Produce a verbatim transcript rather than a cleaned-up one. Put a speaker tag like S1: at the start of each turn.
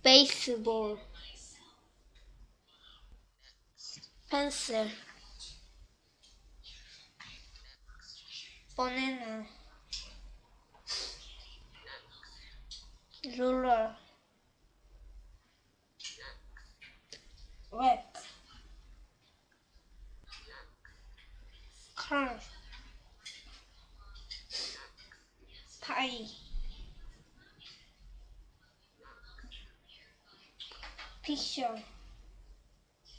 S1: baseball, pencil, banana, ruler, wreck, car, pie, picture,